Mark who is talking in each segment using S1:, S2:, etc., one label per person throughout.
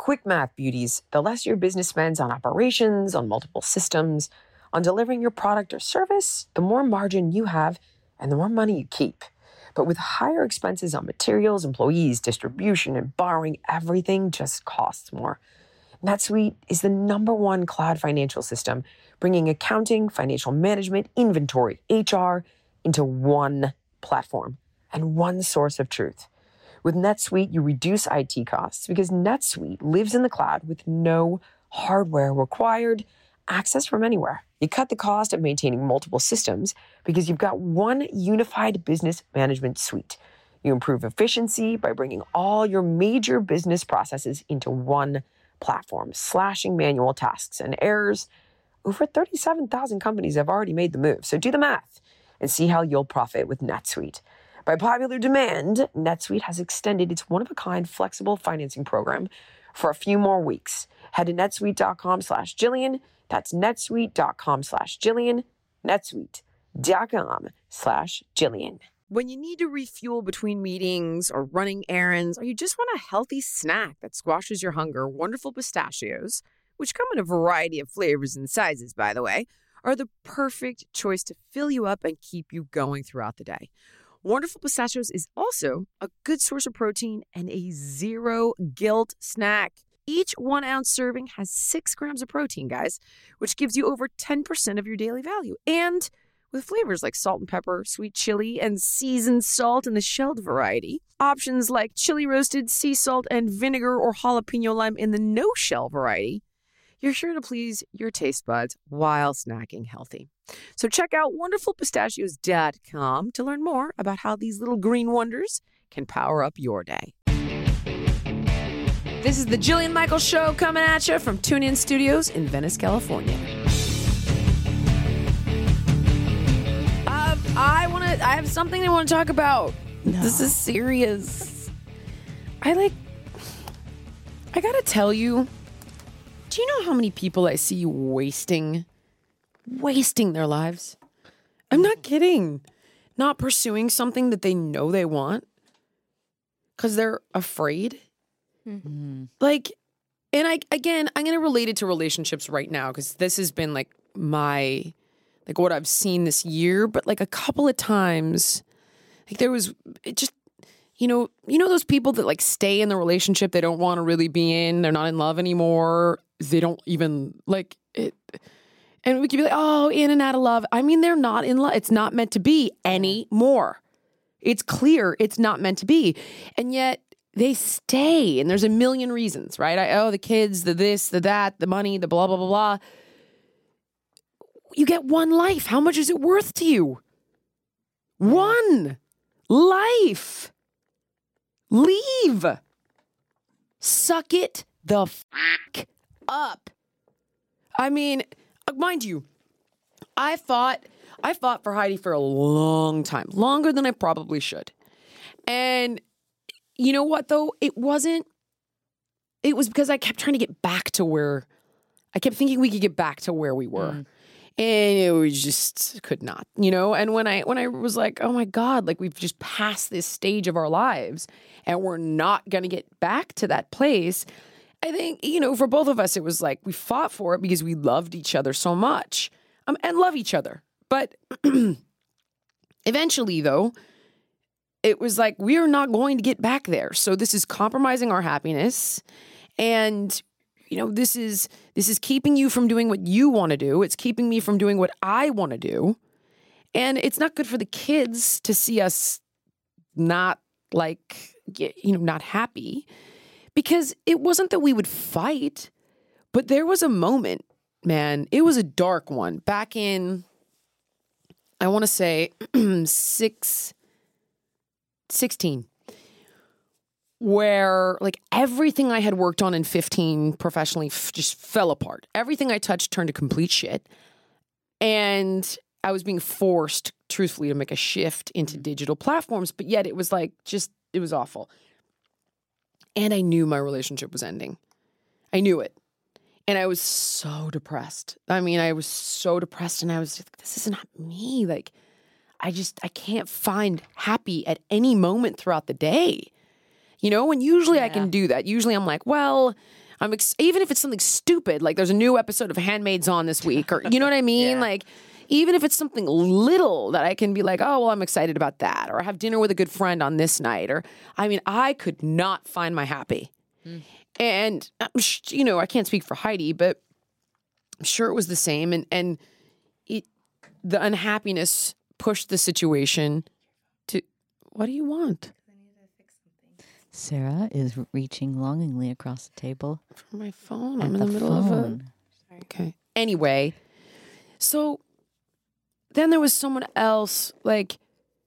S1: quick math, beauties. The less your business spends on operations, on multiple systems, on delivering your product or service, the more margin you have and the more money you keep. But with higher expenses on materials, employees, distribution, and borrowing, everything just costs more. NetSuite is the #1 cloud financial system, bringing accounting, financial management, inventory, HR into one platform and one source of truth. With NetSuite, you reduce IT costs because NetSuite lives in the cloud with no hardware required, access from anywhere. You cut the cost of maintaining multiple systems because you've got one unified business management suite. You improve efficiency by bringing all your major business processes into one platform, slashing manual tasks and errors. Over 37,000 companies have already made the move, so do the math and see how you'll profit with NetSuite. By popular demand, NetSuite has extended its one-of-a-kind flexible financing program for a few more weeks. Head to netsuite.com/Jillian. That's netsuite.com/Jillian. netsuite.com/Jillian.
S2: When you need to refuel between meetings or running errands, or you just want a healthy snack that squashes your hunger, Wonderful Pistachios, which come in a variety of flavors and sizes, by the way, are the perfect choice to fill you up and keep you going throughout the day. Wonderful Pistachios is also a good source of protein and a zero-guilt snack. Each 1-ounce serving has 6 grams of protein, guys, which gives you over 10% of your daily value. And with flavors like salt and pepper, sweet chili, and seasoned salt in the shelled variety. Options like chili roasted, sea salt, and vinegar or jalapeno lime in the no-shell variety. You're sure to please your taste buds while snacking healthy. So check out wonderfulpistachios.com to learn more about how these little green wonders can power up your day. This is the Jillian Michaels Show coming at you from TuneIn Studios in Venice, California. I have something I want to talk about. No. This is serious. I gotta tell you, do you know how many people I see wasting their lives? I'm not kidding. Not pursuing something that they know they want because they're afraid. Mm-hmm. And I'm going to relate it to relationships right now because this has been what I've seen this year. But a couple of times, there was just, you know those people that stay in the relationship they don't want to really be in. They're not in love anymore. They don't even it. And we could be oh, in and out of love. I mean, they're not in love. It's not meant to be anymore. It's clear it's not meant to be. And yet they stay. And there's a million reasons, right? The kids, the this, the that, the money, the blah, blah, blah, blah. You get one life. How much is it worth to you? One life. Leave. Suck it the f*** up. I mean, mind you, I fought for Heidi for a long time, longer than I probably should. And you know what, though? It was because I kept trying to get back to I kept thinking we could get back to where we were. Mm. And we just could not, And when I was like, oh my God, we've just passed this stage of our lives and we're not going to get back to that place. I think, for both of us, it was we fought for it because we loved each other so much and love each other. But eventually, though, it was we are not going to get back there. So this is compromising our happiness. And, this is keeping you from doing what you want to do. It's keeping me from doing what I want to do. And it's not good for the kids to see us not not happy. Because it wasn't that we would fight, but there was a moment, man, it was a dark one back in, I want to say 16, where everything I had worked on in 15 professionally just fell apart. Everything I touched turned to complete shit. And I was being forced, truthfully, to make a shift into digital platforms. But yet it was it was awful. And I knew my relationship was ending. I knew it. And I was so depressed. I mean, I was so depressed and I was just, this is not me. I can't find happy at any moment throughout the day. And usually I can do that. Usually I'm well, Even if it's something stupid, like there's a new episode of Handmaid's on this week, or you know what I mean?
S3: Yeah.
S2: Like, even if it's something little that I can be like, oh, well, I'm excited about that, or I have dinner with a good friend on this night, or I mean, I could not find my happy. And, you know, I can't speak for Heidi, but I'm sure it was the same. And the unhappiness pushed the situation to, what do you want?
S4: Sarah is reaching longingly across the table.
S2: For my phone. I'm in the middle of a... Okay. Anyway, so then there was someone else, like,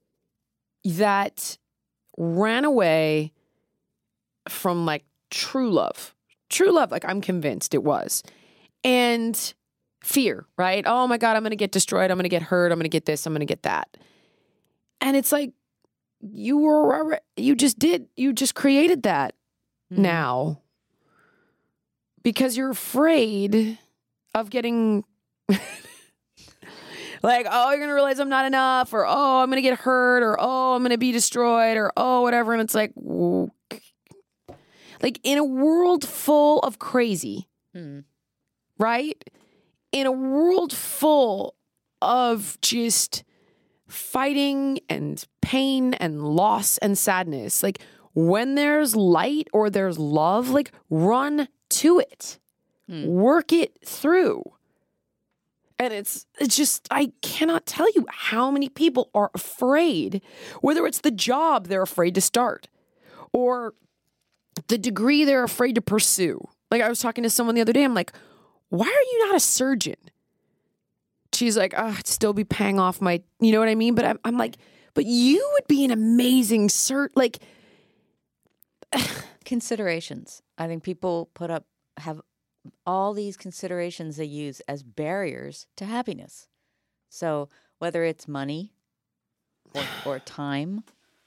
S2: that ran away from, like, true love. True love, like, I'm convinced it was. And fear, right? Oh, my God, I'm going to get destroyed. I'm going to get hurt. I'm going to get this. I'm going to get that. And it's like, you just created that now because you're afraid of getting like, oh, you're going to realize I'm not enough, or, oh, I'm going to get hurt, or, oh, I'm going to be destroyed, or, oh, whatever. And it's like in a world full of crazy, right? In a world full of just fighting and pain and loss and sadness, like when there's light or there's love, like run to it, work it through. And it's just, I cannot tell you how many people are afraid, whether it's the job they're afraid to start or the degree they're afraid to pursue. Like I was talking to someone the other day, I'm like, why are you not a surgeon? She's like, oh, I'd still be paying off my, you know what I mean? But I'm like, but you would be an amazing like.
S4: Considerations. I think people have all these considerations they use as barriers to happiness. So whether it's money or time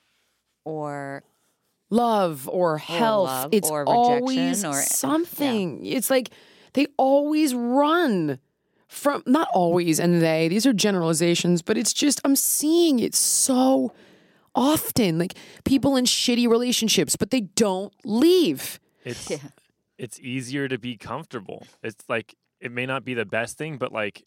S4: or
S2: love or health, it's
S4: or
S2: always
S4: or
S2: something. Yeah. It's like they always run from, not always, and these are generalizations, but it's just, I'm seeing it so often, like people in shitty relationships, but they don't leave.
S5: It's easier to be comfortable. It's like, it may not be the best thing, but like,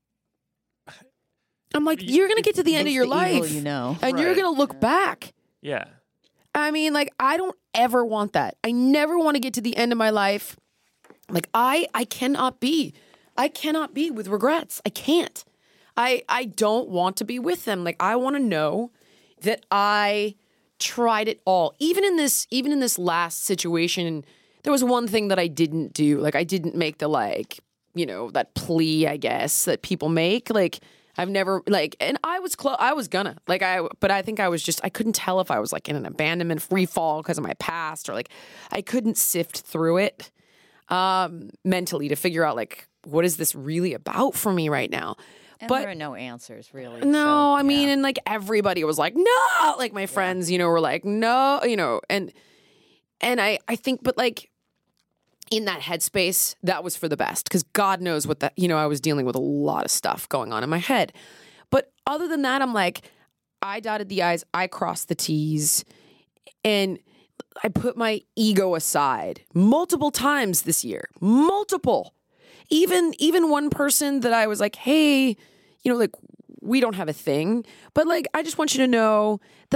S2: I'm like, you're going to get to the end of your life,
S4: you know,
S2: and you're going to look back.
S5: Yeah.
S2: I mean, like, I don't ever want that. I never want to get to the end of my life. Like, I cannot be with regrets. I can't. I don't want to be with them. Like, I want to know that I tried it all. Even in this last situation, there was one thing that I didn't do. Like, I didn't make the, like, you know, that plea, I guess, that people make. Like, I've never, like, and I was gonna, like, but I think I couldn't tell if I was, like, in an abandonment free fall because of my past, or, like, I couldn't sift through it mentally to figure out, like, what is this really about for me right now?
S4: And
S2: but
S4: there are no answers, really.
S2: No, I mean, and, like, everybody was like, no, like, my friends, you know, were like, no, you know, and I think, but, like, in that headspace, that was for the best, because God knows what that, you know, I was dealing with a lot of stuff going on in my head. But other than that, I'm like, I dotted the I's, I crossed the T's, and I put my ego aside multiple times this year. Multiple. Even one person that I was like, hey, you know, like, we don't have a thing, but, like, I just want you to know that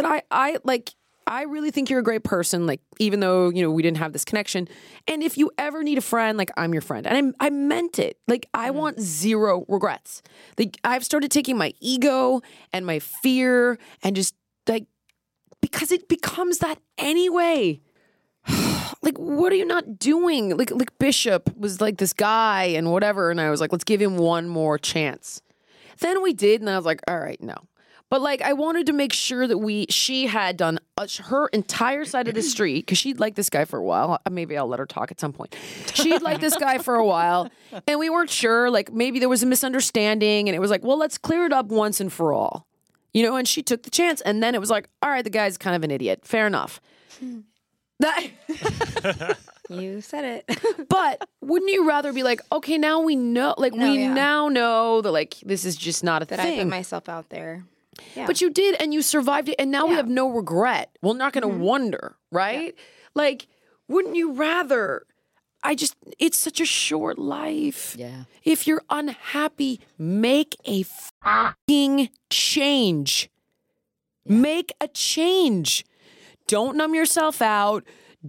S2: I really think you're a great person, like, even though, you know, we didn't have this connection. And if you ever need a friend, like, I'm your friend. And I meant it. Like, I want zero regrets. Like, I've started taking my ego and my fear and just, like, because it becomes that anyway. Like, what are you not doing? Like Bishop was like this guy and whatever. And I was like, let's give him one more chance. Then we did. And then I was like, all right, no. But, like, I wanted to make sure that she had done her entire side of the street, because she'd liked this guy for a while. Maybe I'll let her talk at some point. She'd liked this guy for a while, and we weren't sure. Like, maybe there was a misunderstanding, and it was like, well, let's clear it up once and for all. You know, and she took the chance. And then it was like, all right, the guy's kind of an idiot. Fair enough.
S3: You said it.
S2: But wouldn't you rather be like, okay, now we know, like, now know that, like, this is just not a
S3: that
S2: thing.
S3: I put myself out there. Yeah.
S2: But you did, and you survived it, and now we have no regret. We're not going to wonder, right? Like, wouldn't you rather it's such a short life.
S4: Yeah.
S2: If you're unhappy, make a fucking change. Make a change. Don't numb yourself out.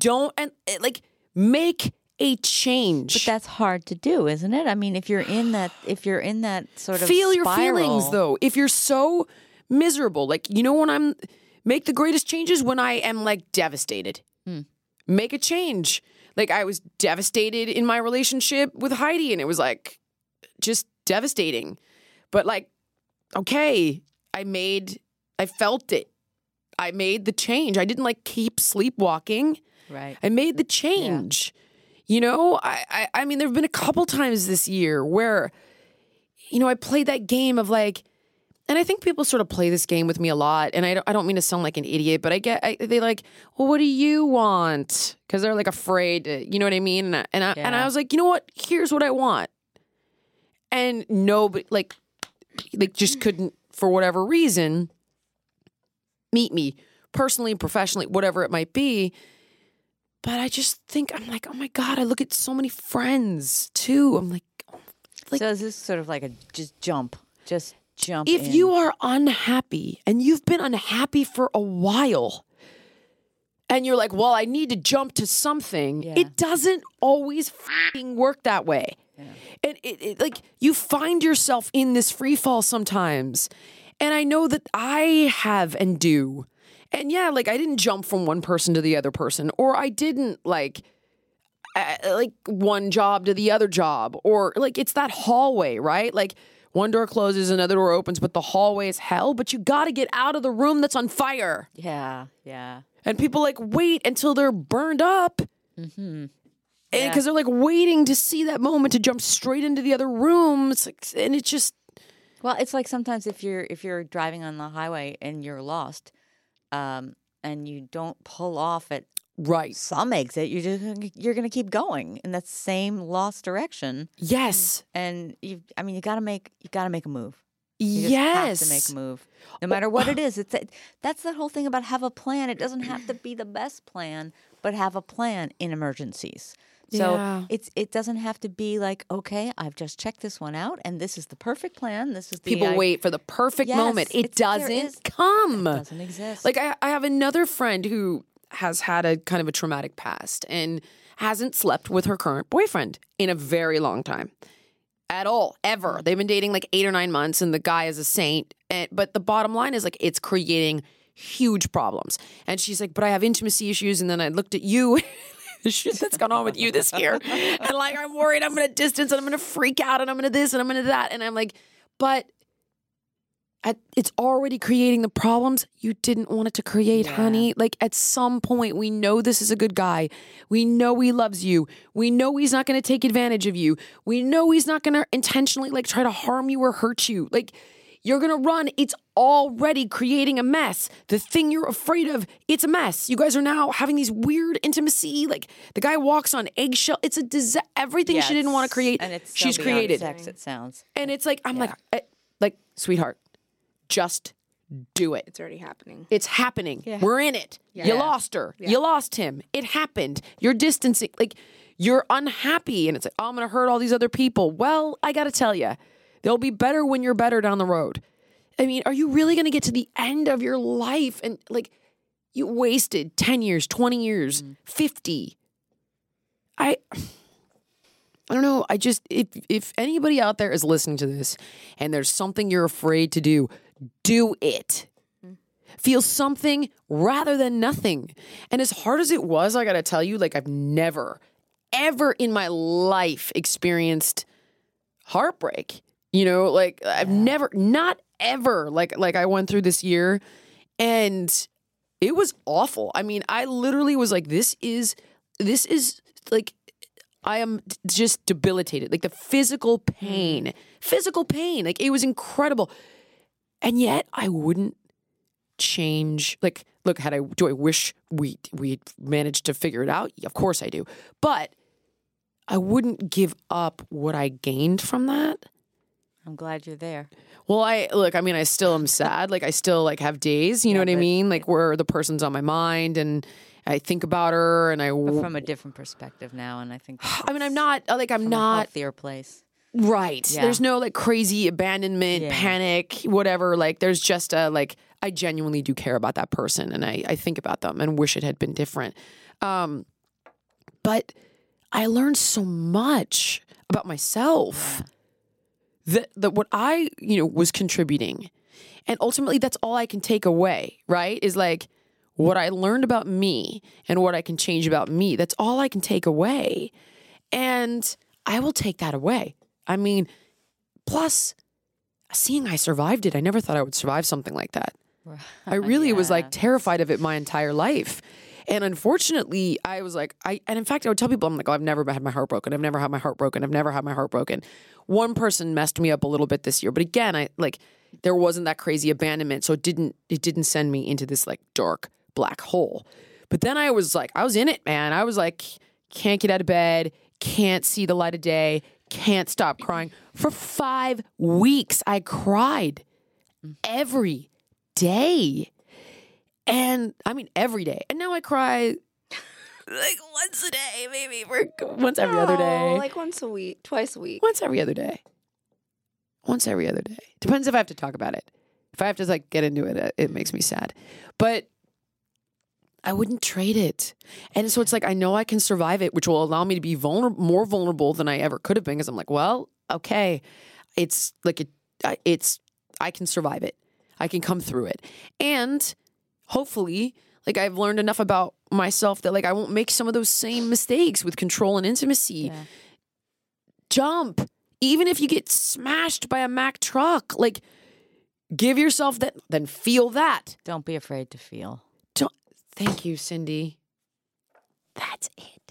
S2: Make a change.
S4: But that's hard to do, isn't it? I mean, if you're in that sort of
S2: feel your
S4: spiral,
S2: feelings though. If you're so miserable, when make the greatest changes when I am devastated. Make a change. I was devastated in my relationship with Heidi, and it was just devastating. But okay, I felt it. I made the change. I didn't keep sleepwalking.
S4: Right.
S2: I made the change. Yeah. I mean, there have been a couple times this year where, I played that game of and I think people sort of play this game with me a lot, and I don't mean to sound like an idiot, but they well, what do you want? Because they're afraid, you know what I mean? And I was you know what? Here's what I want. And nobody just couldn't, for whatever reason, meet me personally, professionally, whatever it might be. But I just think, I'm oh my God, I look at so many friends too. I'm
S4: so is this sort of just jump
S2: if
S4: in.
S2: you are unhappy and you've been unhappy for a while and you're well, I need to jump to something, it doesn't always fucking work that way. Yeah. And it you find yourself in this free fall sometimes. And I know that I have and do. And yeah, I didn't jump from one person to the other person, or I didn't one job to the other job, or it's that hallway, right? One door closes, another door opens, but the hallway is hell. But you got to get out of the room that's on fire.
S4: Yeah, yeah.
S2: And people wait until they're burned up. Mm-hmm. Because they're waiting to see that moment to jump straight into the other room. It's and it's just.
S4: Well, it's sometimes if you're driving on the highway and you're lost, and you don't pull off at some exit, you're going to keep going in that same lost direction.
S2: Yes,
S4: and you got to make a move.
S2: You
S4: have to make a move, no matter what it is. That's the whole thing about have a plan. It doesn't have to be the best plan, but have a plan in emergencies. So it doesn't have to be okay, I've just checked this one out, and this is the perfect plan. This is
S2: people wait for the perfect moment. It doesn't come.
S4: It doesn't exist.
S2: I have another friend who has had a kind of a traumatic past and hasn't slept with her current boyfriend in a very long time. At all, ever. They've been dating 8 or 9 months, and the guy is a saint. But the bottom line is it's creating huge problems. And she's but I have intimacy issues. And then I looked at you, the shit that's gone on with you this year. And I'm worried I'm going to distance and I'm going to freak out and I'm going to this and I'm going to that. And I'm but it's already creating the problems you didn't want it to create, honey. At some point, we know this is a good guy. We know he loves you. We know he's not going to take advantage of you. We know he's not going to intentionally try to harm you or hurt you. You're going to run. It's already creating a mess. The thing you're afraid of, it's a mess. You guys are now having these weird intimacy. The guy walks on eggshell. It's a disaster. Everything she didn't want to create,
S4: and it's
S2: she's created.
S4: Sex, it sounds.
S2: And it's I'm sweetheart, just do it.
S3: It's already happening.
S2: It's happening.
S3: Yeah.
S2: We're in it.
S3: Yeah.
S2: You lost her. Yeah. You lost him. It happened. You're distancing. You're unhappy. And it's I'm going to hurt all these other people. Well, I got to tell you, they'll be better when you're better down the road. I mean, are you really going to get to the end of your life and you wasted 10 years, 20 years, 50? I don't know. I just, if anybody out there is listening to this and there's something you're afraid to do it. Feel something rather than nothing. And as hard as it was, I got to tell you, I've never, ever in my life experienced heartbreak. I've never, not ever, like I went through this year. And it was awful. I mean, I literally was this is I am just debilitated. The physical pain. It was incredible. And yet I wouldn't change. Look, do I wish we managed to figure it out? Of course I do. But I wouldn't give up what I gained from that.
S4: I'm glad you're there.
S2: Well, I still am sad. I still have days, you know what I mean? Where the person's on my mind and I think about her, and
S4: But from a different perspective now, and I think
S2: I mean, I'm not like I'm
S4: from a
S2: not
S4: healthier place.
S2: right.
S4: Yeah.
S2: There's no like crazy abandonment, panic, whatever. Like there's just a like I genuinely do care about that person, and I think about them and wish it had been different. But I learned so much about myself that what I was contributing, and ultimately that's all I can take away. Right? Is like what I learned about me and what I can change about me. That's all I can take away, and I will take that away. I mean, plus, seeing I survived it, I never thought I would survive something like that. I really was like terrified of it my entire life. And unfortunately, I was like, and in fact, I would tell people, I'm like, oh, I've never had my heart broken. I've never had my heart broken. I've never had my heart broken. One person messed me up a little bit this year. But again, there wasn't that crazy abandonment. So it didn't send me into this like dark black hole. But then I was in it, man. I was like, can't get out of bed, can't see the light of day, can't stop crying. For 5 weeks, I cried every day. And I mean, every day. And now I cry like once a day, maybe. Once every other day.
S3: Like once a week, twice a week.
S2: Once every other day. Once every other day. Depends if I have to talk about it. If I have to like get into it, it makes me sad. But I wouldn't trade it. And so it's like, I know I can survive it, which will allow me to be more vulnerable than I ever could have been. Because I'm like, well, okay. It's like, I can survive it. I can come through it. And hopefully, like I've learned enough about myself that like I won't make some of those same mistakes with control and intimacy. Yeah. Jump. Even if you get smashed by a Mack truck, like give yourself that, then feel that.
S4: Don't be afraid to feel.
S2: Thank you, Cindy. That's it.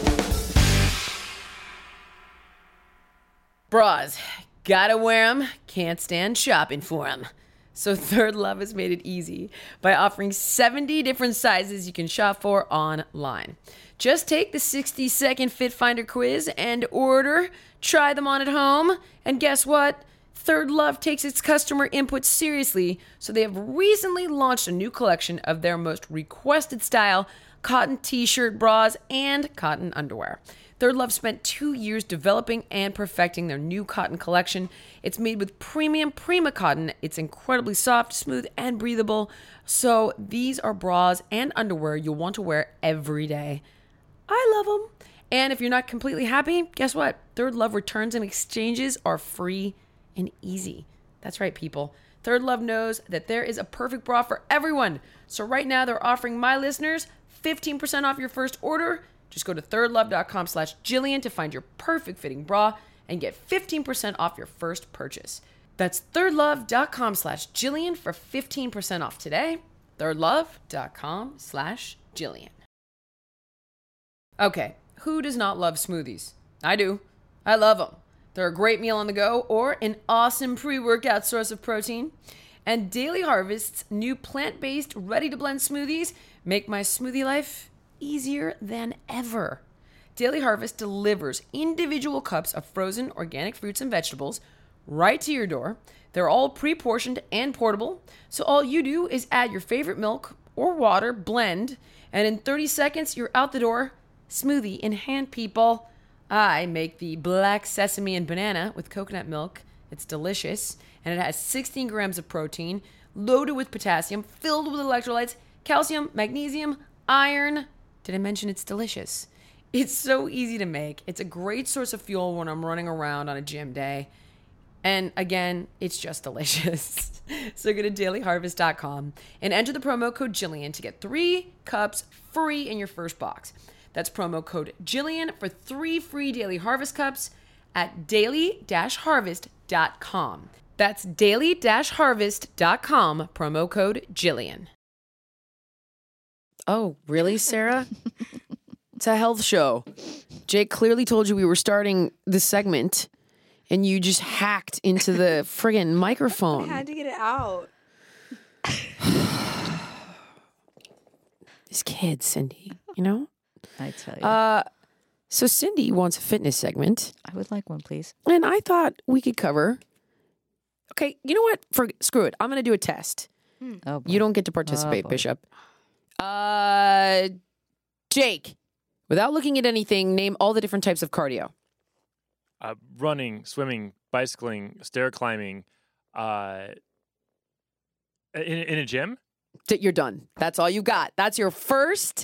S2: Bras. Gotta wear them. Can't stand shopping for them. So Third Love has made it easy by offering 70 different sizes you can shop for online. Just take the 60-second Fit Finder quiz and order. Try them on at home. And guess what? Third Love takes its customer input seriously, so they have recently launched a new collection of their most requested style cotton t-shirt bras and cotton underwear. Third Love spent 2 years developing and perfecting their new cotton collection. It's made with premium Prima cotton. It's incredibly soft, smooth, and breathable. So these are bras and underwear you'll want to wear every day. I love them. And if you're not completely happy, guess what? Third Love returns and exchanges are free and easy. That's right, people. Third Love knows that there is a perfect bra for everyone. So right now they're offering my listeners 15% off your first order. Just go to thirdlove.com/Jillian to find your perfect fitting bra and get 15% off your first purchase. That's thirdlove.com/Jillian for 15% off today. thirdlove.com/Jillian. Okay, who does not love smoothies? I do. I love them. They're a great meal on the go or an awesome pre-workout source of protein. And Daily Harvest's new plant-based, ready-to-blend smoothies make my smoothie life easier than ever. Daily Harvest delivers individual cups of frozen organic fruits and vegetables right to your door. They're all pre-portioned and portable, so all you do is add your favorite milk or water, blend, and in 30 seconds you're out the door. Smoothie in hand, people. I make the black sesame and banana with coconut milk. It's delicious, and it has 16 grams of protein, loaded with potassium, filled with electrolytes, calcium, magnesium, iron. Did I mention it's delicious? It's so easy to make. It's a great source of fuel when I'm running around on a gym day. And again, it's just delicious. So go to dailyharvest.com and enter the promo code Jillian to get 3 cups free in your first box. That's promo code Jillian for 3 free Daily Harvest cups at daily-harvest.com. That's daily-harvest.com, promo code Jillian. Oh, really, Sarah? It's a health show. Jake clearly told you we were starting this segment, and you just hacked into the friggin' microphone.
S3: I had to get it out.
S2: These kids, Cindy, you know?
S4: I tell you.
S2: So Cindy wants a fitness segment.
S4: I would like one, please.
S2: And I thought we could cover. Okay, you know what? Screw it. I'm going to do a test.
S4: Oh,
S2: you don't get to participate,
S4: boy.
S2: Bishop. Jake, without looking at anything, name all the different types of cardio.
S5: Running, swimming, bicycling, stair climbing. In a gym?
S2: You're done. That's all you got. That's your first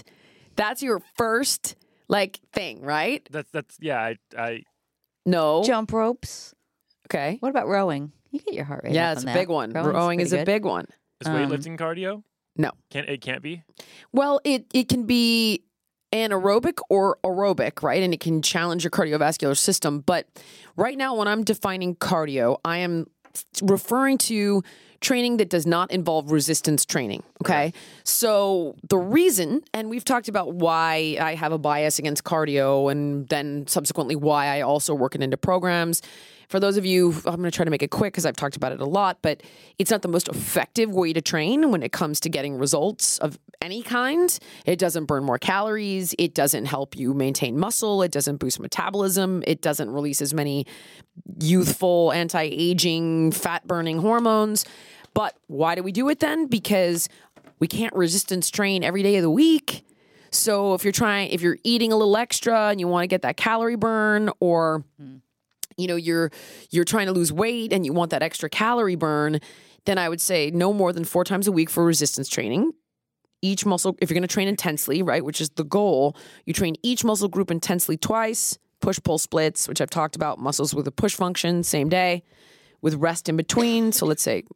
S2: like thing, right?
S5: That's yeah. I
S2: No.
S4: Jump ropes.
S2: Okay.
S4: What about rowing? You get your heart rate
S2: Yeah,
S4: up
S2: it's
S4: on
S2: a
S4: that.
S2: big one.
S4: Rowing's
S2: Rowing is
S4: pretty
S2: a
S4: good.
S2: big one.
S5: is weightlifting cardio?
S2: No.
S5: It can't be.
S2: Well, it can be anaerobic or aerobic, right? And it can challenge your cardiovascular system. But right now, when I'm defining cardio, I am referring to training that does not involve resistance training. Okay. So the reason, and we've talked about why I have a bias against cardio and then subsequently why I also work it into programs. For those of you, I'm going to try to make it quick because I've talked about it a lot, but it's not the most effective way to train when it comes to getting results of any kind. It doesn't burn more calories. It doesn't help you maintain muscle. It doesn't boost metabolism. It doesn't release as many youthful, anti-aging, fat-burning hormones. But why do we do it then? Because we can't resistance train every day of the week. So if you're eating a little extra and you want to get that calorie burn, or you know, you're trying to lose weight and you want that extra calorie burn, then I would say no more than 4 times a week for resistance training. Each muscle, if you're going to train intensely, right, which is the goal, you train each muscle group intensely twice, push-pull splits, which I've talked about, muscles with a push function, same day, with rest in between. So let's say,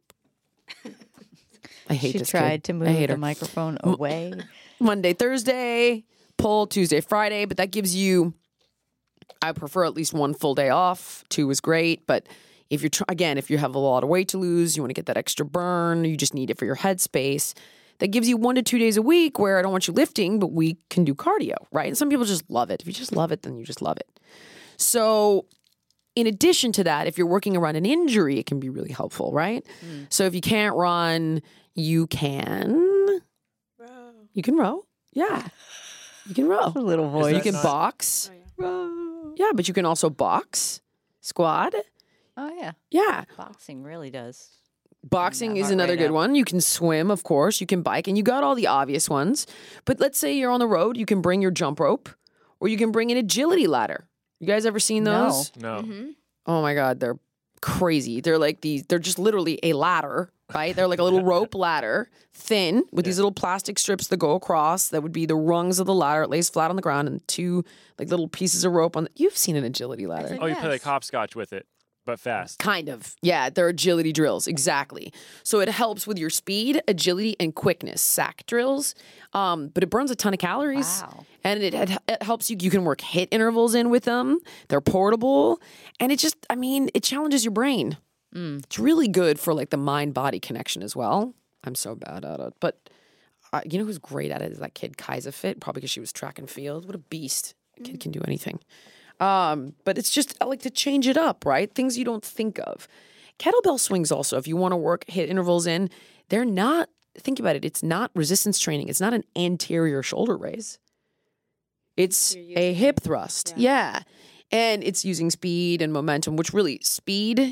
S2: I hate
S4: She
S2: this
S4: tried
S2: kid.
S4: to
S2: I
S4: move
S2: hate
S4: the
S2: her.
S4: microphone away.
S2: Monday, Thursday, pull, Tuesday, Friday, but that gives you, I prefer at least 1 full day off. 2 is great, but if you're, again, if you have a lot of weight to lose, you want to get that extra burn, you just need it for your headspace, that gives you 1 to 2 days a week where I don't want you lifting, but we can do cardio, right? And some people just love it. If you just love it, then you just love it. So in addition to that, if you're working around an injury, it can be really helpful, right? So if you can't run, you can row. Yeah. You can row.
S4: A little
S5: Is
S4: voice.
S2: You
S5: that
S2: can
S5: not-
S2: box.
S4: Row.
S2: Yeah, but you can also box, squad.
S4: Oh, yeah.
S2: Yeah.
S4: Boxing really does.
S2: Boxing
S4: Yeah,
S2: is
S4: heart
S2: another
S4: rate
S2: good
S4: up.
S2: one. You can swim, of course. You can bike, and you got all the obvious ones. But let's say you're on the road, you can bring your jump rope, or you can bring an agility ladder. You guys ever seen
S4: No.
S2: those?
S5: No.
S2: Oh my God, they're crazy. They're like they're just literally a ladder, right? They're like a little rope ladder, thin, with these little plastic strips that go across. That would be the rungs of the ladder. It lays flat on the ground, and 2 like little pieces of rope on you've seen an agility ladder.
S5: Oh, you play like hopscotch with it, but fast.
S2: Kind of. Yeah, they're agility drills. Exactly. So it helps with your speed, agility, and quickness. Sack drills. But it burns a ton of calories.
S4: Wow.
S2: And it helps you. You can work HIIT intervals in with them. They're portable. And it challenges your brain. It's really good for like the mind-body connection as well. I'm so bad at it. But you know who's great at it is that kid Kaisa Fit, probably because she was track and field. What a beast. A kid can do anything. But it's just, I like to change it up, right? Things you don't think of. Kettlebell swings also, if you want to work HIIT intervals in, they're not, think about it, it's not resistance training. It's not an anterior shoulder raise. It's a hip thrust. Yeah. And it's using speed and momentum, which really, speed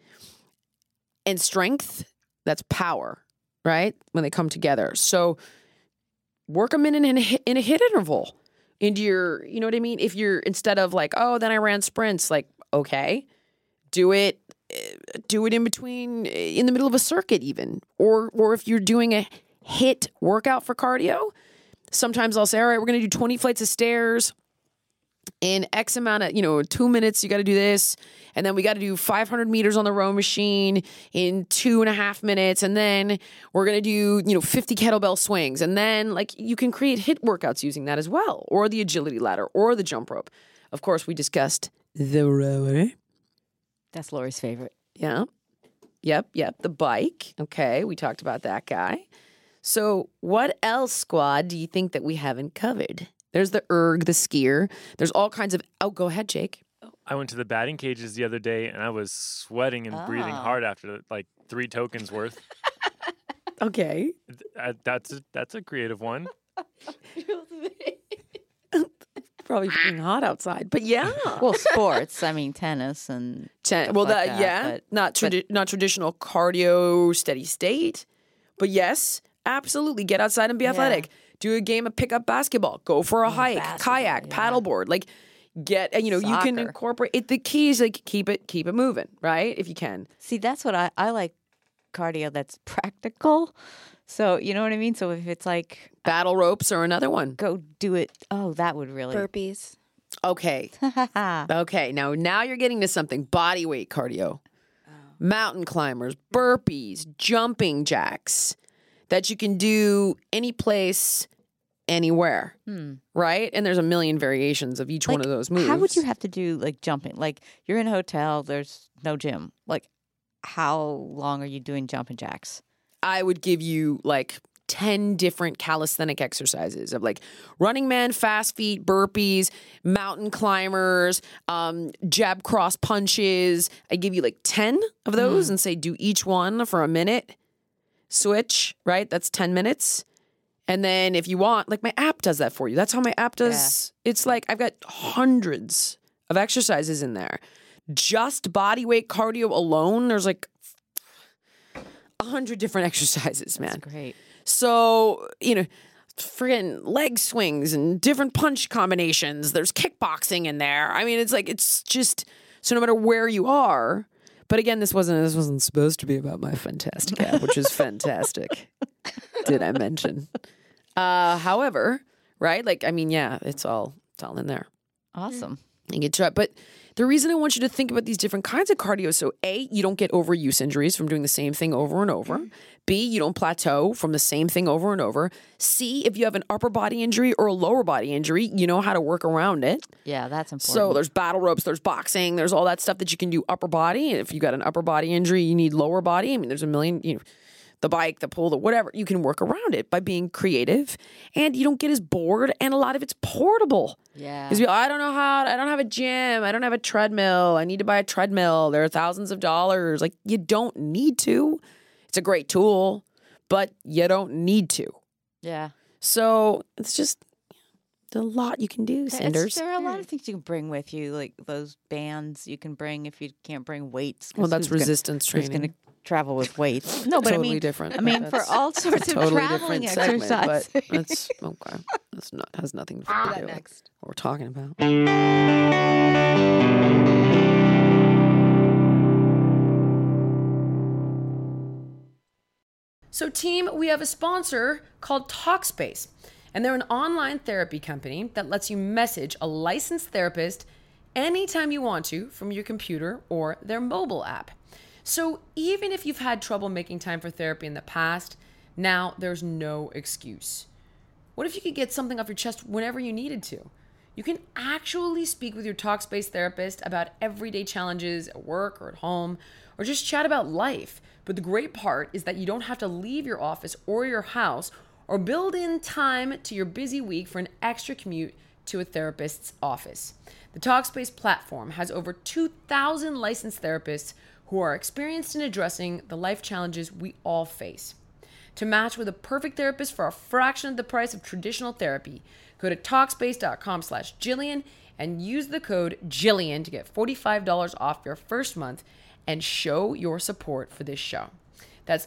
S2: and strength, that's power, right? When they come together. So work them in a HIIT interval. Into your, you know what I mean? If you're, instead of like, oh, then I ran sprints, like, okay, do it in between, in the middle of a circuit even. Or if you're doing a HIIT workout for cardio, sometimes I'll say, all right, we're going to do 20 flights of stairs in X amount of, 2 minutes, you got to do this. And then we got to do 500 meters on the row machine in 2.5 minutes. And then we're going to do, 50 kettlebell swings. And then like you can create HIIT workouts using that as well, or the agility ladder or the jump rope. Of course, we discussed the rower.
S4: That's Lori's favorite.
S2: Yeah. Yep. The bike. Okay. We talked about that guy. So what else, squad, do you think that we haven't covered? There's the erg, the skier. There's all kinds of, go ahead, Jake.
S5: I went to the batting cages the other day, and I was sweating and breathing hard after like 3 tokens worth.
S2: Okay.
S5: That's a creative one.
S2: Probably being hot outside, but yeah.
S4: Well, sports. I mean, tennis and stuff
S2: Well,
S4: like
S2: that,
S4: that,
S2: yeah,
S4: but-
S2: not traditional cardio steady state, but yes, absolutely get outside and be athletic. do a game of pickup basketball, go for a hike,
S4: basketball,
S2: kayak,
S4: yeah.
S2: paddleboard. Like get, you can
S4: Soccer.
S2: incorporate it. The key is like keep it moving, right? If you can.
S4: See, that's what I like cardio that's practical. So, you know what I mean? So if it's like,
S2: Battle ropes are another one.
S4: go do it. Oh, that would really.
S3: Burpees.
S2: Okay. Okay. Now you're getting to something. Body weight cardio. Mountain climbers, burpees, jumping jacks that you can do any place, anywhere. Right? And there's a million variations of each one of those moves.
S4: How would you have to do like jumping? Like you're in a hotel, there's no gym. Like how long are you doing jumping jacks?
S2: I would give you like 10 different calisthenic exercises of like running man, fast feet, burpees, mountain climbers, jab cross punches. I give you like 10 of those and say do each one for a minute. Switch, right? That's 10 minutes. And then if you want, like my app does that for you. That's how my app does. It's like I've got hundreds of exercises in there. Just body weight cardio alone, there's like 100 different exercises, man.
S4: That's great.
S2: So, friggin' leg swings and different punch combinations. There's kickboxing in there. I mean, it's just, so no matter where you are, but again, this wasn't supposed to be about my fantastic app, which is fantastic. Did I mention? However, right? Like, I mean, yeah, it's all in there.
S4: Awesome.
S2: You get to it. But the reason I want you to think about these different kinds of cardio, so A, you don't get overuse injuries from doing the same thing over and over. B, you don't plateau from the same thing over and over. C, if you have an upper body injury or a lower body injury, you know how to work around it.
S4: Yeah, that's important.
S2: So there's battle ropes, there's boxing, there's all that stuff that you can do upper body. If you got an upper body injury, you need lower body. I mean, there's a million, the bike, the pull, the whatever. You can work around it by being creative, and you don't get as bored, and a lot of it's portable.
S4: Yeah.
S2: Because I don't have a gym, I don't have a treadmill, I need to buy a treadmill. There are thousands of dollars. Like, you don't need to. It's a great tool, but you don't need to.
S4: Yeah.
S2: So it's just a lot you can do, Sanders.
S4: There are a lot of things you can bring with you, like those bands you can bring if you can't bring weights. 'Cause
S2: Well, that's
S4: who's
S2: resistance
S4: Who's
S2: training.
S4: going to travel with weights? No, but
S2: Totally
S4: I mean,
S2: different.
S4: I mean, for
S2: That's
S4: all sorts of
S2: totally
S4: traveling
S2: different segment,
S4: exercise.
S2: but that's okay. That's not has nothing to do
S3: that
S2: with
S3: next.
S2: what we're talking about. So, team, we have a sponsor called Talkspace, and they're an online therapy company that lets you message a licensed therapist anytime you want to from your computer or their mobile app. So even if you've had trouble making time for therapy in the past, now there's no excuse. What if you could get something off your chest whenever you needed to? You can actually speak with your Talkspace therapist about everyday challenges at work or at home, or just chat about life. But the great part is that you don't have to leave your office or your house or build in time to your busy week for an extra commute to a therapist's office. The Talkspace platform has over 2,000 licensed therapists who are experienced in addressing the life challenges we all face. To match with a perfect therapist for a fraction of the price of traditional therapy, go to Talkspace.com/Jillian and use the code Jillian to get $45 off your first month and show your support for this show. That's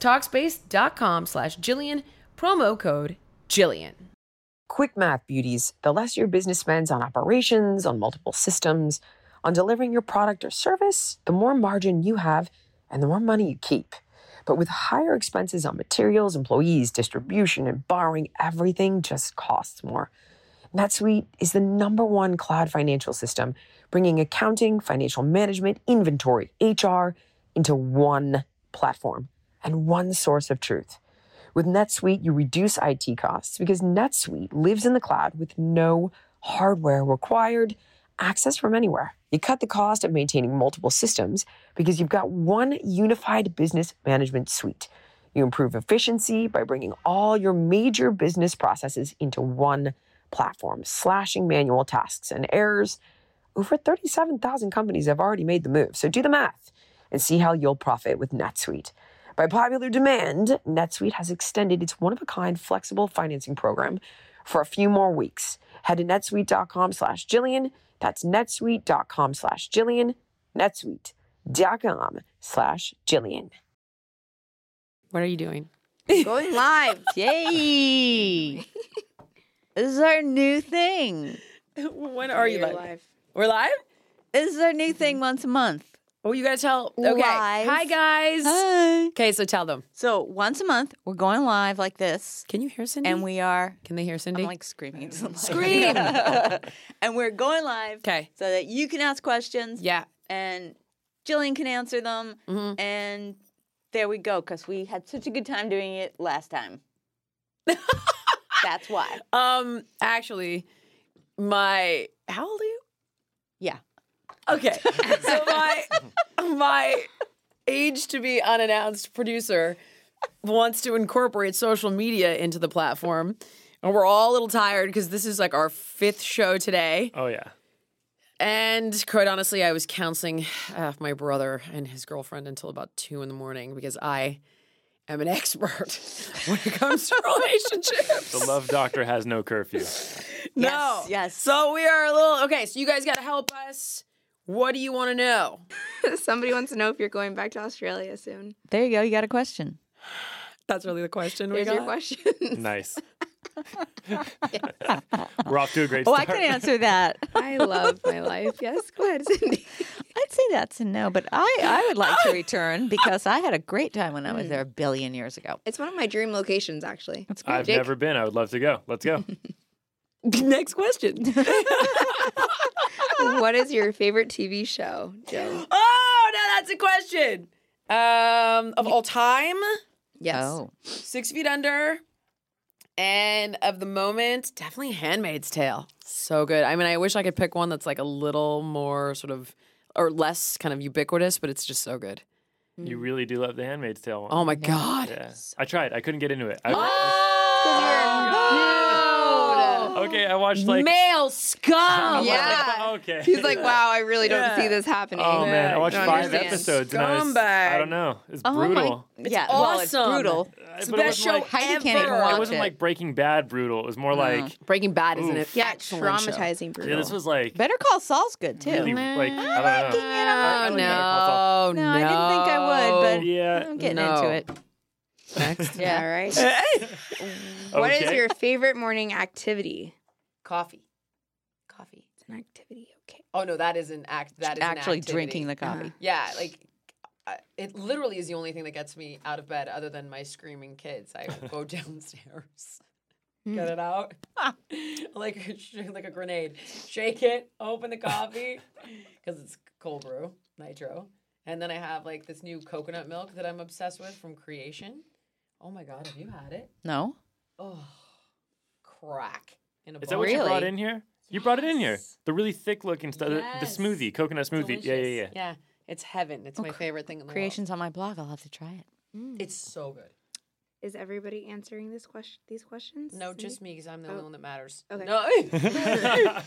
S2: Talkspace.com/Jillian, promo code Jillian. Quick math, beauties. The less your business spends on operations, on multiple systems, on delivering your product or service, the more margin you have and the more money you keep. But with higher expenses on materials, employees, distribution, and borrowing, everything just costs more. NetSuite is the #1 cloud financial system, bringing accounting, financial management, inventory, HR into one platform and one source of truth. With NetSuite, you reduce IT costs because NetSuite lives in the cloud with no hardware required, access from anywhere. You cut the cost of maintaining multiple systems because you've got one unified business management suite. You improve efficiency by bringing all your major business processes into one platform, slashing manual tasks and errors. Over 37,000 companies have already made the move. So do the math and see how you'll profit with NetSuite. By popular demand, NetSuite has extended its one-of-a-kind flexible financing program for a few more weeks. Head to netsuite.com/Jillian. That's netsuite.com/Jillian. netsuite.com/Jillian. What are you doing?
S3: Going live.
S4: Yay! This is our new thing.
S2: When are you
S3: You're
S2: live? We're live?
S4: This is our new thing once a month.
S2: Oh, you gotta tell. Okay.
S4: Live.
S2: Hi, guys.
S4: Hi.
S2: Okay, so tell them.
S4: So once a month, we're going live like this.
S2: Can you hear Cindy?
S4: And we are...
S2: Can they hear Cindy?
S4: I'm like screaming into the mic.
S2: Scream!
S4: And we're going live.
S2: Okay.
S4: So that you can ask questions.
S2: Yeah.
S4: And Jillian can answer them.
S2: Mhm.
S4: And there we go, because we had such a good time doing it last time. That's why.
S2: Actually, how old are you?
S4: Yeah.
S2: Okay. So my age to be unannounced producer wants to incorporate social media into the platform. And we're all a little tired because this is like our 5th show today.
S5: Oh, yeah.
S2: And quite honestly, I was counseling my brother and his girlfriend until about 2 a.m. because I am an expert when it comes to relationships.
S5: The love doctor has no curfew.
S2: No.
S4: Yes.
S2: So we are a little, okay, so you guys got to help us. What do you want to know?
S3: Somebody wants to know if you're going back to Australia soon.
S4: There you go. You got a question.
S2: That's really the question we
S3: Here's
S2: got.
S3: your question.
S5: Nice. We're off to a great
S4: Oh,
S5: start.
S4: I can answer that.
S3: I love my life. Yes, go ahead, Cindy.
S4: I'd say that's a no, but I would like to return because I had a great time when I was there a billion years ago.
S3: It's one of my dream locations, actually.
S4: That's great.
S5: I've
S3: Jake?
S5: never been. I would love to go. Let's go.
S2: Next question.
S3: What is your favorite TV show, Joe?
S2: Oh, now that's a question. Of all time,
S3: Yes.
S4: Oh.
S2: 6 Feet Under. And of the moment, definitely Handmaid's Tale. So good. I mean, I wish I could pick one that's like a little more sort of, or less kind of ubiquitous, but it's just so good.
S5: You really do love The Handmaid's Tale one.
S2: Oh my God.
S5: Yeah. I tried. I couldn't get into it. Okay, I watched like...
S2: Male scum.
S3: Yeah.
S5: Okay.
S3: He's like, wow, I really don't see this happening.
S5: Oh man, I watched
S3: Don't
S5: 5
S3: understand.
S5: episodes and I
S2: Scumbag.
S5: don't know. It's
S4: Oh
S5: brutal.
S4: my. Yeah. Well, it's
S2: awesome.
S4: brutal.
S2: It's the
S5: But it
S2: best show
S5: wasn't like,
S4: Heidi can't even
S2: ever.
S4: watch
S5: it wasn't
S4: it.
S5: like Breaking Bad brutal. It was more like...
S2: Breaking Bad, isn't it?
S3: Yeah,
S2: Excellent show.
S3: traumatizing, brutal.
S5: Yeah, this was like...
S4: Better Call Saul's good too.
S5: Really, like, I don't know. I
S2: No,
S5: like Better Call Saul.
S2: no,
S4: No, I didn't think I would, but
S5: Yeah.
S4: I'm getting
S2: No.
S4: into it.
S2: Next.
S3: Yeah, all right. What is
S5: Okay.
S3: your favorite morning activity?
S2: Coffee.
S3: It's an activity, okay.
S2: Oh no, that is an act. That is an
S4: Actually
S2: activity.
S4: drinking the coffee.
S2: Yeah, like it literally is the only thing that gets me out of bed, other than my screaming kids. I go downstairs, get it out, like a grenade, shake it, open the coffee because it's cold brew, nitro, and then I have like this new coconut milk that I'm obsessed with from Creation. Oh my God, have you had it?
S4: No.
S2: Oh, crack in a
S5: Is that
S2: bowl.
S5: what you brought
S4: Really?
S5: in here? You brought it in here.
S2: Yes.
S5: The really thick looking stuff. The
S2: Yes.
S5: smoothie, coconut smoothie. Yeah, yeah, yeah.
S2: Delicious. Yeah, it's heaven. It's my favorite thing in the
S4: Creations on my blog. I'll have to try it.
S2: world. It's so good.
S3: Is everybody answering these questions?
S2: No,
S3: Cindy?
S2: just me because I'm the only one that matters.
S3: Okay.
S2: No.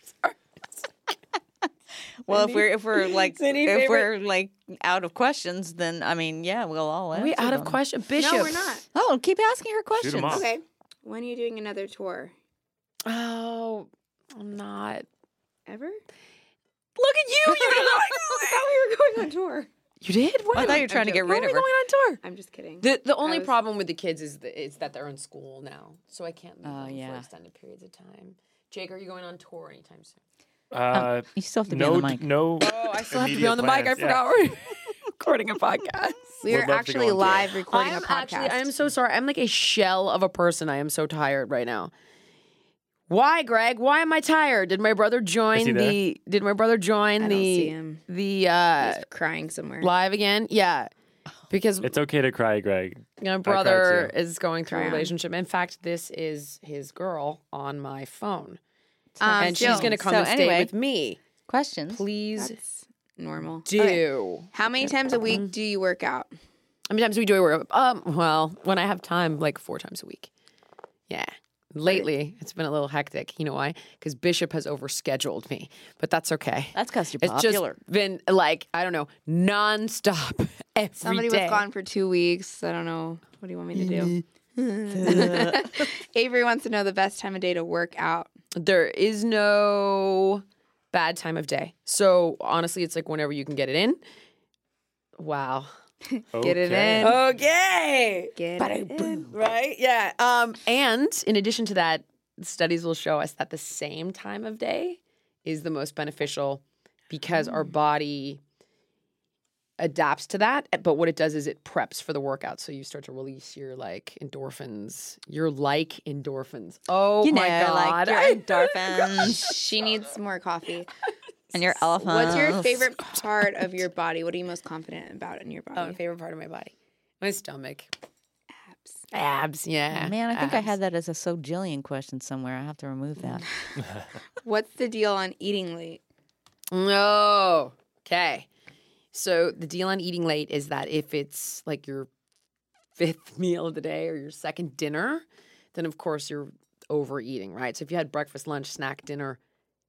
S4: Well, if we're like
S2: Cindy,
S4: if
S2: favorite-
S4: we're like out of questions, then I mean, yeah, we'll all
S2: Are
S4: answer
S2: we out of
S4: them.
S2: question? Bishop.
S3: No, we're not.
S4: Oh, keep asking her
S5: 'em
S4: questions.
S5: off.
S3: Okay. When are you doing another tour?
S2: Oh, I'm not.
S3: Ever?
S2: Look at you. You're
S3: I thought we were going on tour.
S2: You did? What?
S4: I thought you were trying to get
S2: When
S4: rid
S2: are
S4: of
S2: we
S4: her.
S2: going on tour?
S3: I'm just kidding.
S2: The only
S3: was-
S2: problem with the kids is that they're in school now, so I can't leave them
S4: yeah.
S2: for extended periods of time. Jake, are you going on tour anytime soon?
S4: You still have to be
S5: no,
S4: on the mic.
S5: no.
S2: Oh, I still have to be
S5: immediate
S2: on the mic. I
S5: plans, yeah.
S2: forgot we're recording a podcast.
S3: We
S5: Would
S3: are
S5: love to go
S3: actually
S5: on tour.
S3: live recording
S2: I
S3: a
S2: am
S3: podcast.
S2: actually. I am so sorry. I'm like a shell of a person. I am so tired right now. Why, Greg? Why am I tired? Did my brother join
S5: he there?
S2: the? Did my brother join
S3: I don't see him.
S2: the
S3: He's crying somewhere.
S2: live again? Yeah, because
S5: It's okay to cry, Greg.
S2: my brother
S5: too.
S2: is going through a
S3: Cry on.
S2: relationship. In fact, this is his girl on my phone,
S3: Um,
S2: and she's
S3: Jill,
S2: going to come
S4: so
S2: and stay
S4: anyway-
S2: with me.
S4: Questions.
S2: Please
S3: That's normal.
S2: do.
S3: Okay. How many times a week do you work out?
S2: How many times do we do it? Well, when I have time, like 4 times a week. Yeah. Lately, it's been a little hectic. You know why? Because Bishop has overscheduled me, but that's okay.
S4: That's because you're
S2: It's
S4: popular.
S2: just been like, I don't know, nonstop every
S3: Somebody
S2: day.
S3: was gone for 2 weeks. I don't know. What do you want me to do? Avery wants to know the best time of day to work out.
S2: There is no bad time of day. So honestly, it's like whenever you can get it in. Wow.
S3: Get it
S5: Okay.
S3: in.
S2: Okay.
S3: Get it in.
S2: Right? Yeah. And in addition to that, studies will show us that the same time of day is the most beneficial because our body adapts to that. But what it does is it preps for the workout. So you start to release your like endorphins. Your like endorphins. Oh my God.
S4: like your endorphins
S3: She needs more coffee.
S4: and your elephants.
S3: What's your favorite part of your body? What are you most confident about in your body?
S2: Oh, favorite part of my body. My stomach.
S3: Abs.
S2: Abs, yeah.
S4: Man, I think I
S2: abs.
S4: had that as a So Jillian question somewhere. I have to remove that.
S3: What's the deal on eating late?
S2: No. Okay. So the deal on eating late is that if it's like your 5th meal of the day or your 2nd dinner, then of course you're overeating, right? So if you had breakfast, lunch, snack, dinner,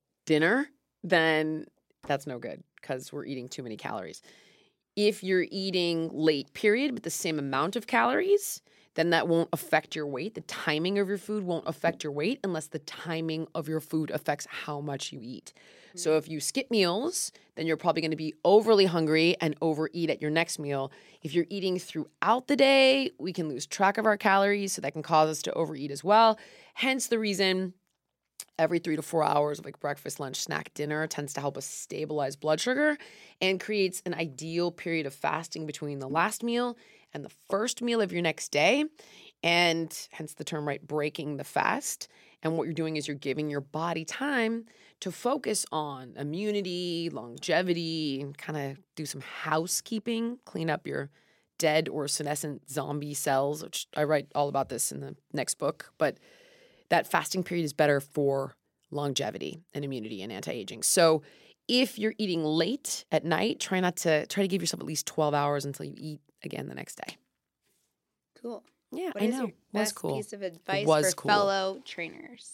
S2: then that's no good because we're eating too many calories. If you're eating late period with the same amount of calories, then that won't affect your weight. The timing of your food won't affect your weight unless the timing of your food affects how much you eat. So if you skip meals, then you're probably going to be overly hungry and overeat at your next meal. If you're eating throughout the day, we can lose track of our calories, so that can cause us to overeat as well. Hence the reason every 3 to 4 hours of like breakfast, lunch, snack, dinner tends to help us stabilize blood sugar and creates an ideal period of fasting between the last meal and the first meal of your next day. And hence the term, right, breaking the fast. And what you're doing is you're giving your body time to focus on immunity, longevity, and kind of do some housekeeping, clean up your dead or senescent zombie cells, which I write all about this in the next book. But that fasting period is better for longevity and immunity and anti-aging. So if you're eating late at night, try to give yourself at least 12 hours until you eat again the next day.
S3: Cool.
S2: Yeah,
S3: What
S2: I
S3: is
S2: know.
S3: your
S2: Was
S3: best
S2: cool.
S3: piece of advice
S2: was
S3: for
S2: cool.
S3: fellow trainers?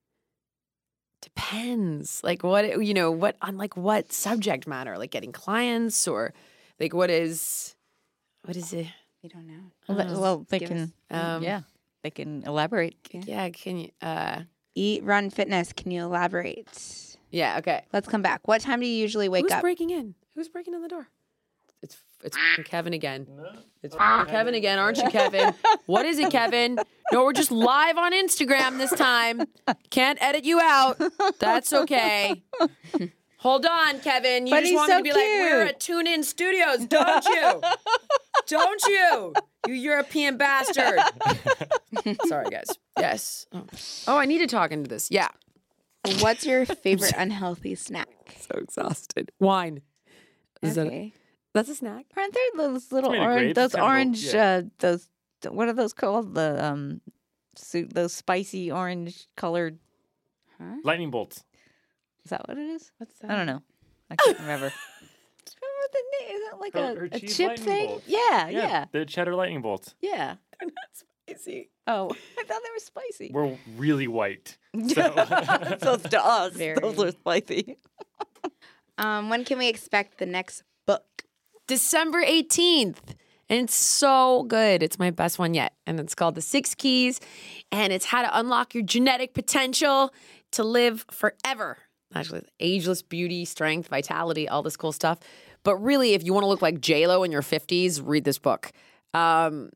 S2: Depends. Like what, what on like what subject matter? Like getting clients or like what is it?
S3: We don't know.
S4: Well, they
S3: give
S4: can,
S2: us-
S4: yeah, they can elaborate.
S2: Yeah, can you
S3: Eat, run, fitness. Can you elaborate?
S2: yeah, okay.
S3: Let's come back. What time do you usually wake
S2: Who's
S3: up?
S2: breaking in? Who's breaking in the door? It's Kevin again. It's Kevin again, aren't you, Kevin? What is it, Kevin? No, we're just live on Instagram this time. Can't edit you out. That's okay. Hold on, Kevin. You
S3: But
S2: just
S3: he's
S2: want me
S3: so
S2: to be like, we're
S3: cute.
S2: at Tune In Studios, don't you? Don't you? You European bastard. Sorry, guys. Yes. Oh, I need to talk into this. Yeah.
S3: What's your favorite unhealthy snack?
S2: So exhausted. Wine. Is
S3: Okay.
S2: that's a snack?
S4: Aren't there those little
S5: made of
S4: orange,
S5: grapes,
S4: those
S5: kind of,
S4: orange,
S5: yeah.
S4: those, what are those called? The those spicy orange colored.
S5: Lightning bolts.
S4: Is that what it is?
S3: What's that?
S4: I don't know. I can't remember. Remember what the name? Is that like
S5: Or
S4: a
S5: cheese
S4: chip
S5: lightning
S4: thing?
S5: bolts.
S4: Yeah.
S5: The cheddar lightning bolts.
S4: Yeah.
S2: They're not spicy.
S4: Oh, I thought they were spicy.
S5: We're really white. So
S4: So to us,
S3: Very.
S4: those are spicy.
S3: When can we expect the next book?
S2: December 18th. And it's so good. It's my best one yet. And it's called The 6 Keys. And it's how to unlock your genetic potential to live forever. Actually, ageless beauty, strength, vitality, all this cool stuff. But really, if you want to look like J-Lo in your 50s, read this book. And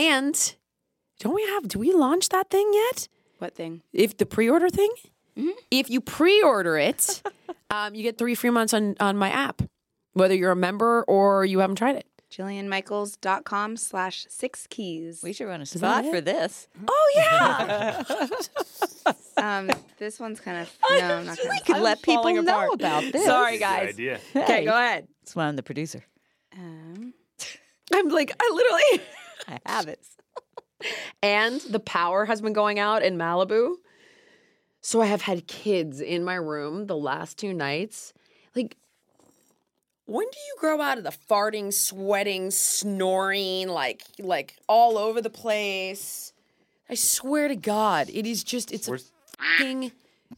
S2: do we launch that thing yet?
S3: What thing?
S2: If the pre-order thing? If you pre-order it, you get 3 free months on my app, whether you're a member or you haven't tried it.
S3: JillianMichaels.com/6keys.
S4: We should run a
S2: that
S4: spot
S2: it?
S4: for this.
S2: Oh, yeah.
S3: This one's kind of no, not kind
S4: We
S3: of.
S4: could let people
S2: falling
S4: know
S2: apart.
S4: about this.
S2: Sorry,
S5: Good
S2: guys.
S5: idea.
S2: Okay, go ahead.
S4: That's why I'm the producer.
S2: I'm like, I literally.
S4: I have it.
S2: And the power has been going out in Malibu. So I have had kids in my room the last 2 nights. Like, when do you grow out of the farting, sweating, snoring, like all over the place? I swear to God, it is just, it's a
S5: Where's-
S2: fucking.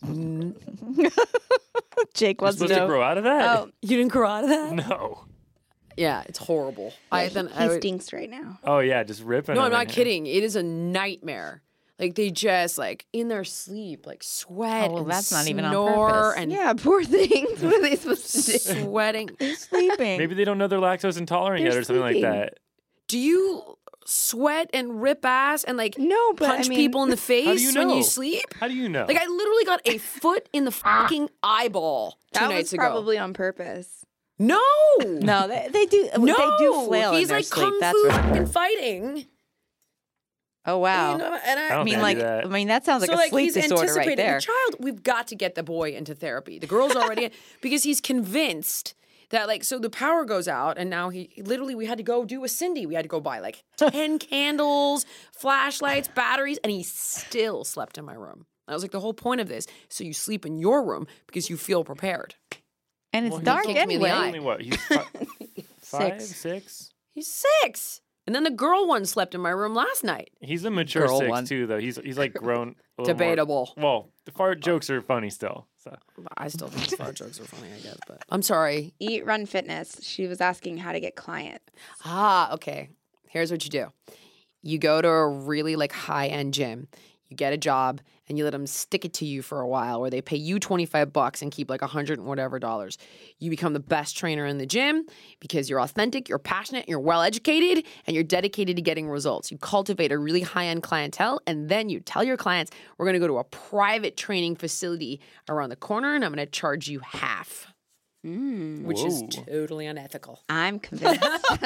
S4: Jake
S5: You're
S4: wants to
S5: supposed to
S4: know.
S5: grow out of that?
S2: Oh, you didn't grow out of that?
S5: No.
S2: Yeah, it's horrible.
S3: He stinks right now.
S5: Oh yeah, just ripping.
S2: No, I'm
S5: them
S2: not
S5: in.
S2: kidding. It is a nightmare. Like they just like in their sleep, like sweat.
S4: Oh, well,
S2: and
S4: that's not even on
S2: snore
S4: purpose.
S2: And
S3: Yeah, poor things. What are they supposed to do?
S2: sweating.
S4: Sleeping.
S5: Maybe they don't know they're lactose intolerant
S3: They're
S5: yet or something like
S3: sleeping.
S5: that.
S2: Do you sweat and rip ass and like
S3: No, but
S2: punch
S3: I mean,
S2: people in the face
S5: How do you
S2: when
S5: know?
S2: you sleep?
S5: How do you know?
S2: Like I literally got a foot in the fucking eyeball 2
S3: that
S2: nights
S3: was
S2: ago.
S3: probably on purpose.
S2: No.
S4: No, they do.
S2: No.
S4: They do flail
S2: He's
S4: in their
S2: like
S4: sleep.
S2: kung
S4: That's
S2: fu
S4: for sure.
S2: fucking fighting.
S4: Oh wow.
S2: And
S5: I
S2: I
S5: don't
S4: I mean,
S5: think I
S4: like,
S5: do that.
S4: I mean, that sounds like
S2: so
S4: a
S2: like
S4: sleep
S2: he's
S4: disorder
S2: anticipating
S4: right there.
S2: the child. We've got to get the boy into therapy. The girl's already because he's convinced that like so the power goes out and now he literally we had to go do a Cindy. We had to go buy like 10 candles, flashlights, batteries, and he still slept in my room. I was like, the whole point of this, so you sleep in your room because you feel prepared.
S4: And it's
S5: Well, he
S4: dark
S2: kicked me in the
S4: anyway.
S2: eye.
S5: Only what? He's five, six?
S2: He's 6. And then the girl one slept in my room last night.
S5: He's a mature
S4: Girl
S5: 6
S4: one.
S5: too, though. He's like grown. A little
S2: Debatable.
S5: More. Well, the fart jokes are funny still. So
S2: I still think his fart jokes are funny, I guess, but I'm sorry.
S3: Eat, Run, Fitness. She was asking how to get clients.
S2: Ah, okay. Here's what you do. You go to a really like high-end gym. You get a job and you let them stick it to you for a while where they pay you $25 and keep like $100 and whatever dollars. You become the best trainer in the gym because you're authentic, you're passionate, you're well educated, and you're dedicated to getting results. You cultivate a really high-end clientele and then you tell your clients, we're going to go to a private training facility around the corner and I'm going to charge you half, which is
S5: Whoa.
S2: totally unethical.
S3: I'm convinced.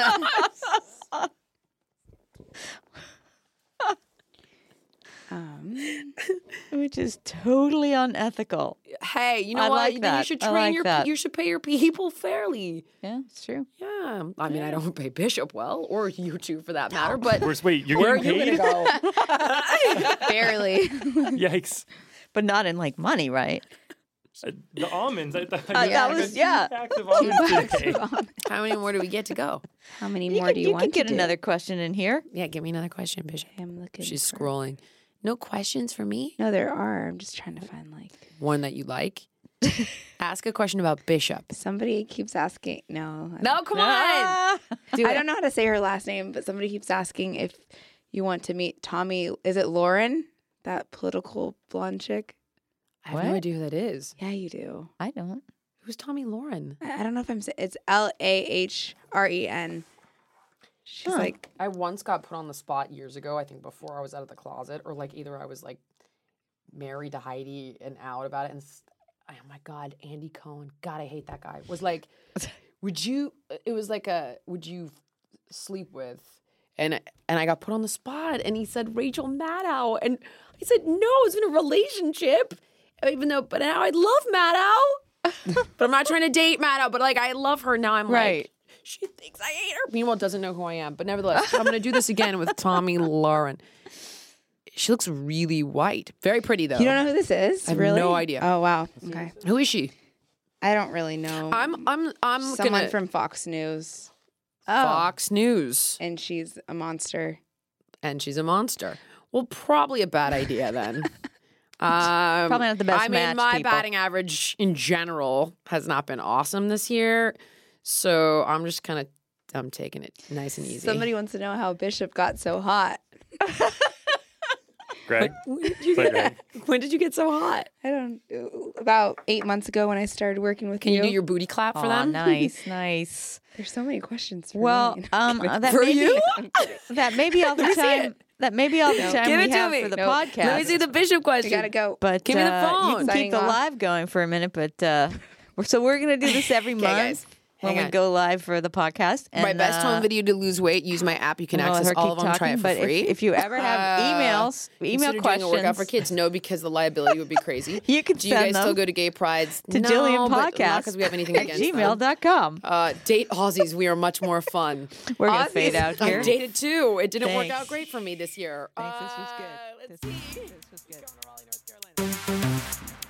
S4: Which is totally unethical.
S2: Hey, you know
S4: I
S2: what?
S4: like
S2: Then you
S4: that.
S2: should
S4: I
S2: train
S4: like
S2: your
S4: that.
S2: you should pay your people fairly.
S4: Yeah, it's true.
S2: Yeah. I mean, I don't pay Bishop well, or you two for that matter, but
S5: wait, you're
S2: where are
S5: getting
S2: you
S5: paid?
S2: gonna go?
S3: Barely.
S5: Yikes!
S4: But not in like money, right?
S5: The almonds. I thought
S4: that was- yeah.
S5: 2 packs of almonds today.
S2: How many more do we get to go?
S3: How many
S4: You
S3: more
S4: can,
S3: do you want
S4: can get
S3: to do?
S4: another question in here.
S2: Yeah, give me another question, Bishop.
S3: I'm looking.
S2: She's
S3: for-
S2: scrolling. No questions for me?
S3: No, there are. I'm just trying to find like
S2: One that you like? Ask a question about Bishop.
S3: somebody keeps asking. No,
S2: No, come on.
S4: Ah.
S2: Do
S3: I
S2: it.
S3: don't know how to say her last name, but somebody keeps asking if you want to meet Tommy. Is it Lauren, that political blonde chick?
S2: I have no
S4: What?
S2: idea who that is.
S3: Yeah, you do.
S4: I don't.
S2: Who's Tommy Lauren?
S3: I don't know if I'm saying it's LAHREN. She's like,
S2: I once got put on the spot years ago, I think before I was out of the closet, or like either I was like married to Heidi and out about it. And oh my God, Andy Cohen, God, I hate that guy. Was like, would you sleep with? And I got put on the spot and he said, Rachel Maddow. And I said, no, it's in a relationship. But now I love Maddow. But I'm not trying to date Maddow, but like I love her. Now I'm
S4: Right.
S2: like, she thinks I hate her. Meanwhile, doesn't know who I am. But nevertheless, I'm going to do this again with Tommy Lauren. She looks really white. Very pretty, though.
S3: you don't know who this is?
S2: I have
S3: really?
S2: no idea.
S3: Oh wow. Okay.
S2: Who is she?
S3: I don't really know.
S2: I'm
S3: someone
S2: gonna
S3: from Fox News.
S2: Fox News,
S3: And she's a monster.
S2: and she's a monster. Well, probably a bad idea then.
S4: Probably not the best
S2: I mean,
S4: match,
S2: my
S4: people.
S2: batting average in general has not been awesome this year, so I'm just kind of taking it nice and easy.
S3: Somebody wants to know how Bishop got so hot.
S5: Greg.
S2: When did you
S5: Play
S2: get,
S5: Greg.
S2: when did you get so hot?
S3: I don't. About 8 months ago when I started working with
S2: Can you do your booty clap for
S4: Aw,
S2: them?
S4: nice, nice.
S3: There's so many questions. For
S4: Well,
S3: me.
S4: that
S2: For
S4: may
S2: you?
S4: be that may be all the
S2: me see
S4: time.
S2: it.
S4: That may be all the time
S2: Give
S4: we
S2: it to
S4: have
S2: me.
S4: for the
S3: Nope.
S4: podcast.
S2: Let me see the Bishop question.
S3: we gotta go.
S4: But
S2: Give me the
S4: you
S2: phone.
S4: can
S3: Signing
S4: keep the
S3: off.
S4: live going for a minute. But we're gonna do this every month
S2: guys,
S4: when
S2: hang
S4: we
S2: on.
S4: go live for the podcast. And,
S2: My best home video to lose weight. Use my app. You can
S4: I'll let
S2: access
S4: her
S2: all
S4: keep
S2: of them. Try it
S4: talking,
S2: for
S4: but
S2: free.
S4: if you ever have email
S2: Consider
S4: questions,
S2: doing a workout for kids. No, because the liability would be crazy.
S4: You can
S2: Do you
S4: send
S2: guys still
S4: them
S2: go to gay prides?
S4: to
S2: no,
S4: Jillian
S2: but not
S4: Podcast
S2: because we have anything
S4: at
S2: against them.
S4: gmail.com.
S2: Date Aussies. We are much more fun.
S4: We're gonna
S3: Aussies.
S4: fade out
S2: I
S4: here.
S2: dated too. It didn't work
S4: Thanks.
S2: out great for me this year.
S4: Thanks, this was good.
S2: Let's
S4: This
S2: see.
S4: was good.
S2: Going to Raleigh, North Carolina.